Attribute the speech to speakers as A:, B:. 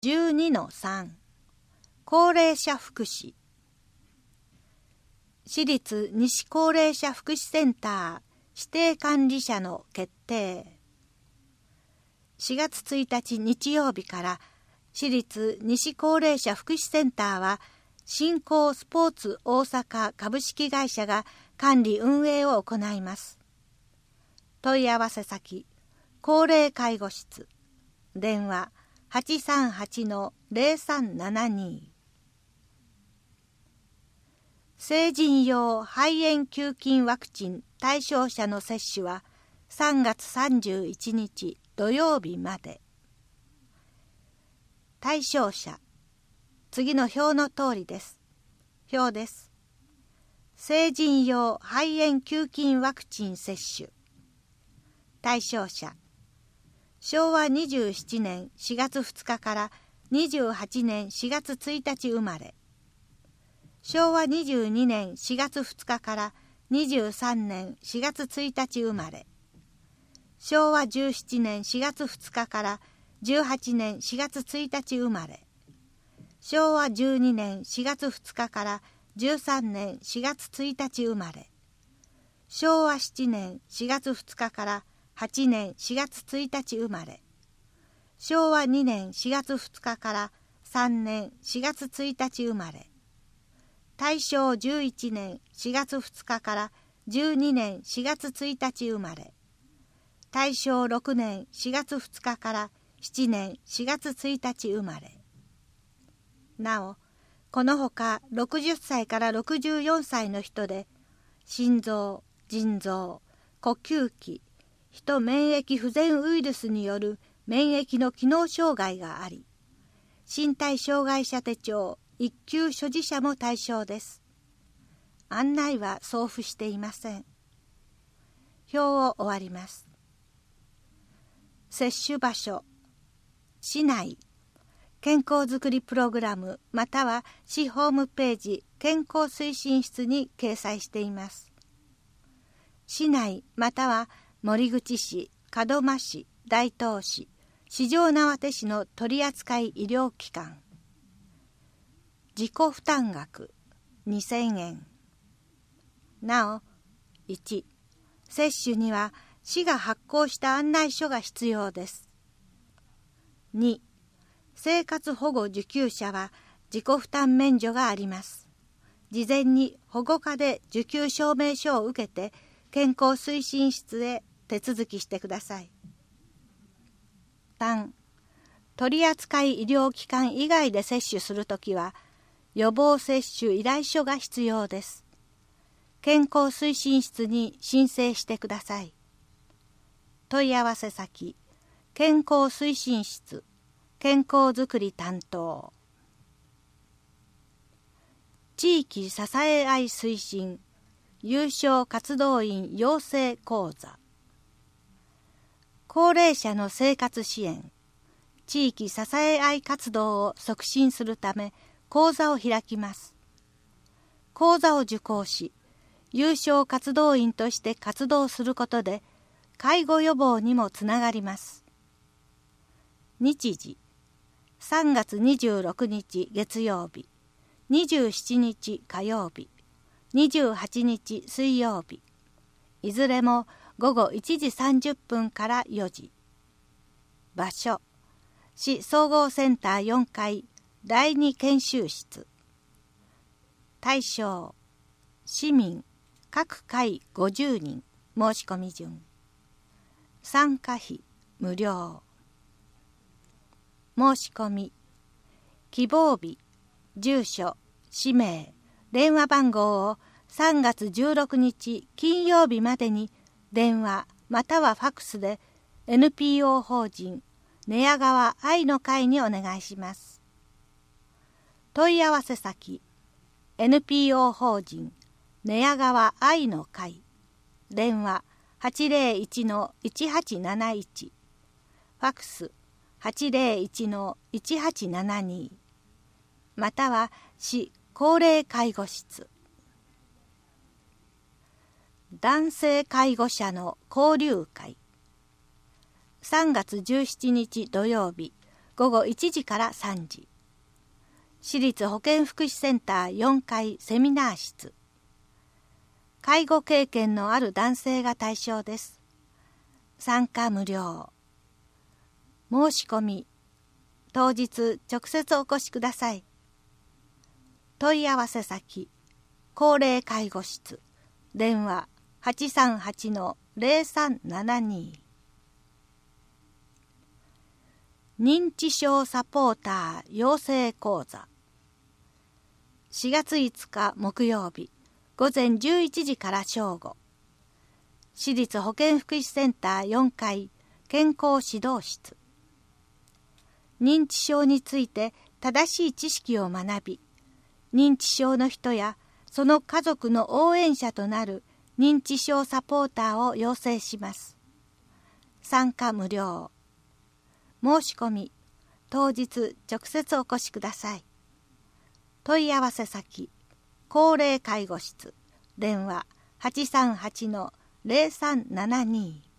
A: 12-3 高齢者福祉。私立西高齢者福祉センター指定管理者の決定。4月1日日曜日から私立西高齢者福祉センターは新興スポーツ大阪株式会社が管理運営を行います。問い合わせ先、高齢介護室、電話838-0372。成人用肺炎球菌ワクチン対象者の接種は3月31日土曜日まで。対象者、次の表の通りです。表です。成人用肺炎球菌ワクチン接種。対象者、昭和27年4月2日から28年4月1日生まれ、昭和22年4月2日から23年4月1日生まれ、昭和17年4月2日から18年4月1日生まれ、昭和12年4月2日から13年4月1日生まれ、昭和7年4月2日から8年4月1日生まれ、昭和2年4月2日から3年4月1日生まれ、大正11年4月2日から12年4月1日生まれ、大正6年4月2日から7年4月1日生まれ。なお、このほか60歳から64歳の人で、心臓、腎臓、呼吸器、人免疫不全ウイルスによる免疫の機能障害があり、身体障害者手帳1級所持者も対象です。案内は送付していません。表を終わります。接種場所、市内、健康づくりプログラムまたは市ホームページ健康推進室に掲載しています。市内または守口市、門真市、大東市、四条畷市の取扱医療機関。自己負担額2000円。なお、1、接種には市が発行した案内書が必要です。2、生活保護受給者は自己負担免除があります。事前に保護課で受給証明書を受けて健康推進室へ手続きしてください。3、取扱医療機関以外で接種するときは予防接種依頼書が必要です。健康推進室に申請してください。問い合わせ先、健康推進室、健康づくり担当。地域支え合い推進、有償活動員養成講座。高齢者の生活支援、地域支え合い活動を促進するため講座を開きます。講座を受講し、有償活動員として活動することで介護予防にもつながります。日時、3月26日月曜日、27日火曜日、28日水曜日、いずれも午後1時30分から4時。場所、市総合センター4階第2研修室。対象、市民、各階50人、申し込み順。参加費、無料。申し込み、希望日、住所、氏名、電話番号を3月16日金曜日までに電話またはファクスで NPO 法人寝屋川愛の会にお願いします。問い合わせ先、NPO 法人寝屋川愛の会、電話801-1871、ファクス801-1872、または市高齢介護室。男性介護者の交流会。3月17日土曜日午後1時から3時。市立保健福祉センター4階セミナー室。介護経験のある男性が対象です。参加無料。申し込み。当日直接お越しください。問い合わせ先。高齢介護室。電話 838-0372。認知症サポーター養成講座。4月5日木曜日午前11時から正午。市立保健福祉センター4階健康指導室。認知症について正しい知識を学び、認知症の人やその家族の応援者となる認知症サポーターを養成します。参加無料。申し込み、当日直接お越しください。問い合わせ先、高齢介護室、電話 838-0372。